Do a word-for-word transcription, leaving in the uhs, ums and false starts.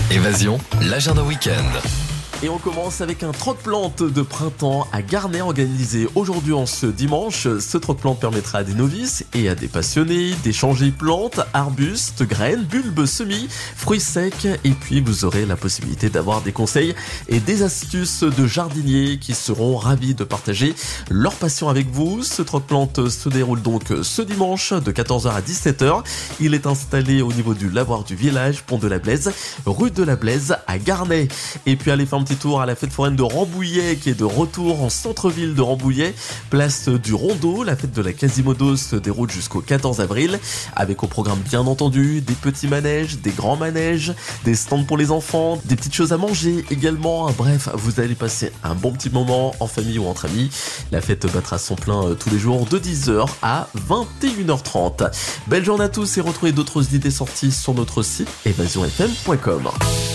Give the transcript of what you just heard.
Évasion, l'agenda week-end. Et on commence avec un trotte-plante de printemps à Garnay organisé aujourd'hui en ce dimanche. Ce trotte-plante permettra à des novices et à des passionnés d'échanger plantes, arbustes, graines, bulbes, semis, fruits secs. Et puis vous aurez la possibilité d'avoir des conseils et des astuces de jardiniers qui seront ravis de partager leur passion avec vous. Ce trotte-plante se déroule donc ce dimanche de quatorze heures à dix-sept heures. Il est installé au niveau du lavoir du village, pont de la Blaise, rue de la Blaise à Garnay. Et puis allez faire un petit tour à la fête foraine de Rambouillet qui est de retour en centre-ville de Rambouillet, place du Rondeau. La fête de la Quasimodo se déroule jusqu'au quatorze avril avec au programme bien entendu des petits manèges, des grands manèges, des stands pour les enfants, des petites choses à manger également. Bref, vous allez passer un bon petit moment en famille ou entre amis. La fête battra son plein tous les jours de dix heures à vingt et une heures trente. Belle journée à tous et retrouvez d'autres idées sorties sur notre site évasion f m point com.